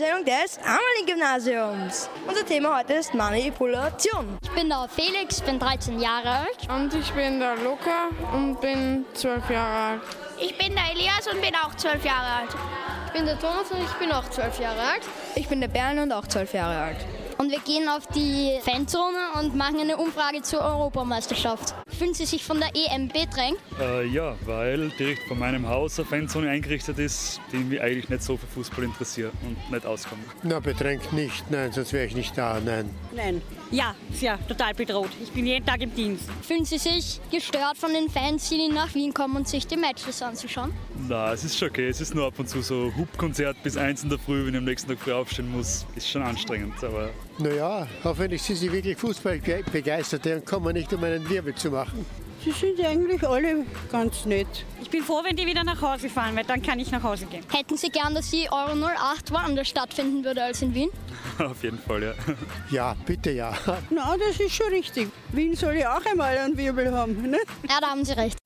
Sendung des Amelie-Gymnasiums. Unser Thema heute ist Manipulation. Ich bin der Felix, bin 13 Jahre alt. Und ich bin der Luca und bin 12 Jahre alt. Ich bin der Elias und bin auch 12 Jahre alt. Ich bin der Thomas und ich bin auch 12 Jahre alt. Ich bin der Bernd und auch 12 Jahre alt. Und wir gehen auf die Fanzone und machen eine Umfrage zur Europameisterschaft. Fühlen Sie sich von der EM bedrängt? Ja, weil direkt vor meinem Haus eine Fanzone eingerichtet ist, die mich eigentlich nicht so für Fußball interessiert und nicht auskommt. Na, bedrängt nicht, nein, sonst wäre ich nicht da, nein. Nein, ja, total bedroht. Ich bin jeden Tag im Dienst. Fühlen Sie sich gestört von den Fans, die nach Wien kommen und sich die Matches anzuschauen? Na, es ist schon okay. Es ist nur ab und zu so Hupkonzert bis 1 in der Früh, wenn ich am nächsten Tag früh aufstehen muss. Ist schon anstrengend, aber... Naja, hoffentlich sind sie wirklich Fußballbegeisterte und kommen nicht, um einen Wirbel zu machen. Sie sind eigentlich alle ganz nett. Ich bin froh, wenn die wieder nach Hause fahren, weil dann kann ich nach Hause gehen. Hätten Sie gern, dass die Euro 08 woanders stattfinden würde als in Wien? Auf jeden Fall, ja. Ja, bitte ja. Na, das ist schon richtig. Wien soll ja auch einmal einen Wirbel haben, ne? Ja, da haben Sie recht.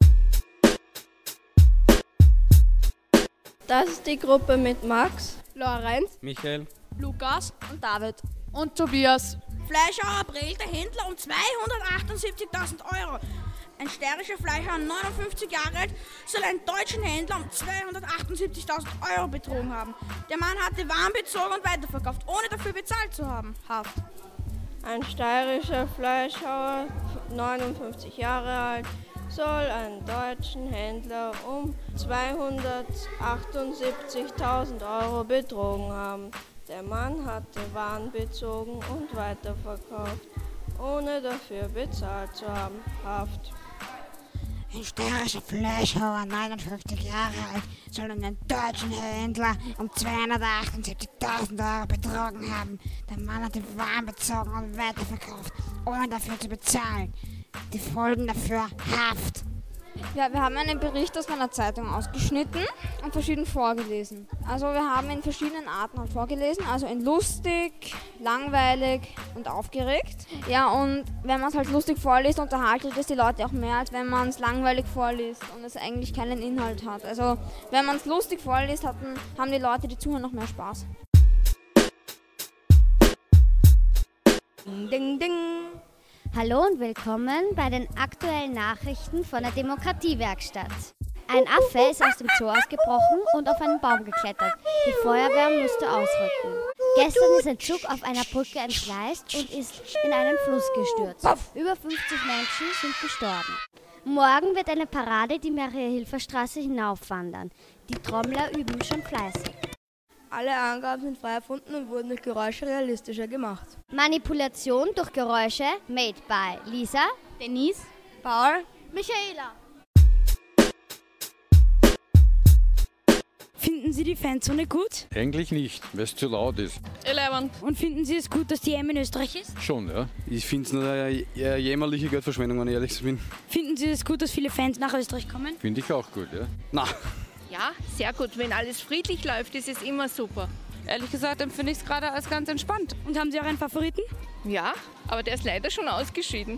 Das ist die Gruppe mit Max, Lorenz, Michael, Lukas und David. und Tobias. Fleischhauer Brel, der Händler, um 278.000 Euro. Ein steirischer Fleischhauer, 59 Jahre alt, soll einen deutschen Händler um 278.000 Euro betrogen haben. Der Mann hatte Waren bezogen und weiterverkauft, ohne dafür bezahlt zu haben. Haft. Ein steirischer Fleischhauer, 59 Jahre alt, soll einen deutschen Händler um 278.000 Euro betrogen haben. Der Mann hatte Waren bezogen und weiterverkauft, ohne dafür bezahlt zu haben. Haft. Ein steirischer Fleischhauer, 59 Jahre alt, soll einen deutschen Händler um 278.000 Euro betrogen haben. Der Mann hatte Waren bezogen und weiterverkauft, ohne dafür zu bezahlen. Die Folgen dafür Haft. Ja, wir haben einen Bericht aus meiner Zeitung ausgeschnitten und verschieden vorgelesen. Also wir haben in verschiedenen Arten halt vorgelesen, also in lustig, langweilig und aufgeregt. Ja, und wenn man es halt lustig vorliest, unterhaltet es die Leute auch mehr, als wenn man es langweilig vorliest und es eigentlich keinen Inhalt hat. Also wenn man es lustig vorliest, haben die Leute, die zuhören, noch mehr Spaß. Ding, ding, ding. Hallo und willkommen bei den aktuellen Nachrichten von der Demokratiewerkstatt. Ein Affe ist aus dem Zoo ausgebrochen und auf einen Baum geklettert. Die Feuerwehr musste ausrücken. Gestern ist ein Zug auf einer Brücke entgleist und ist in einen Fluss gestürzt. Über 50 Menschen sind gestorben. Morgen wird eine Parade die Maria-Hilfer-Straße hinaufwandern. Die Trommler üben schon fleißig. Alle Angaben sind frei erfunden und wurden durch Geräusche realistischer gemacht. Manipulation durch Geräusche made by Lisa, Denise, Paul, Michaela. Finden Sie die Fanzone gut? eigentlich nicht, weil es zu laut ist. 11. Und finden Sie es gut, dass die EM in Österreich ist? Schon, ja. Ich finde es nur eine jämmerliche Geldverschwendung, wenn ich ehrlich bin. Finden Sie es gut, dass viele Fans nach Österreich kommen? Finde ich auch gut, ja. Na. Ja, sehr gut. Wenn alles friedlich läuft, ist es immer super. Ehrlich gesagt empfinde ich es gerade als ganz entspannt. Und haben Sie auch einen Favoriten? Ja, aber der ist leider schon ausgeschieden.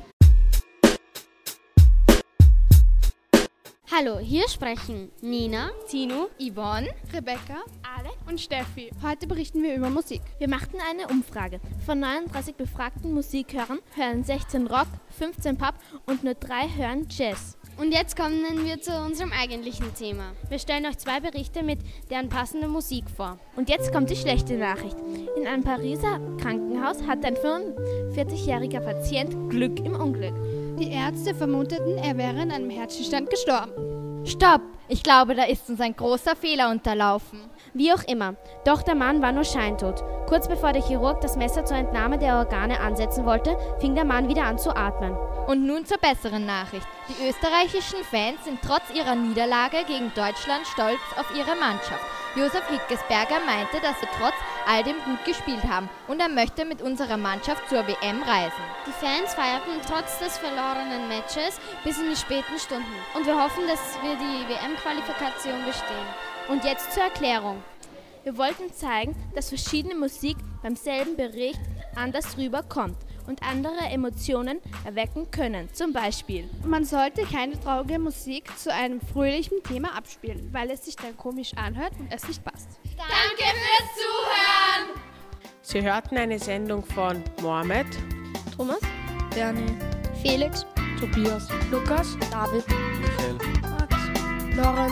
Hallo, hier sprechen Nina, Tino, Yvonne, Rebecca, Ale und Steffi. Heute berichten wir über Musik. Wir machten eine Umfrage. Von 39 befragten Musikhörern hören 16 Rock, 15 Pop und nur 3 hören Jazz. und jetzt kommen wir zu unserem eigentlichen Thema. Wir stellen euch 2 Berichte mit deren passender Musik vor. Und jetzt kommt die schlechte Nachricht. In einem Pariser Krankenhaus hat ein 45-jähriger Patient Glück im Unglück. Die Ärzte vermuteten, er wäre an einem Herzstillstand gestorben. Stopp! Ich glaube, da ist uns ein großer Fehler unterlaufen. Wie auch immer, doch der Mann war nur scheintot. Kurz bevor der Chirurg das Messer zur Entnahme der Organe ansetzen wollte, fing der Mann wieder an zu atmen. Und nun zur besseren Nachricht. Die österreichischen Fans sind trotz ihrer Niederlage gegen Deutschland stolz auf ihre Mannschaft. Josef Hickesberger meinte, dass wir trotz all dem gut gespielt haben und er möchte mit unserer Mannschaft zur WM reisen. Die Fans feierten trotz des verlorenen Matches bis in die späten Stunden. Und wir hoffen, dass wir die WM-Qualifikation bestehen. Und jetzt zur Erklärung. Wir wollten zeigen, dass verschiedene Musik beim selben Bericht anders rüberkommt und andere Emotionen erwecken können. Zum Beispiel: Man sollte keine traurige Musik zu einem fröhlichen Thema abspielen, weil es sich dann komisch anhört und es nicht passt. Danke fürs Zuhören! Sie hörten eine Sendung von Mohamed, Thomas, Bernie, Felix, Tobias, Lukas, David, Michael, Max, Lorenz,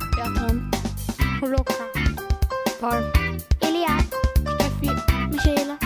Bertram, Holoka, Paul, Elia, Steffi, Michaela,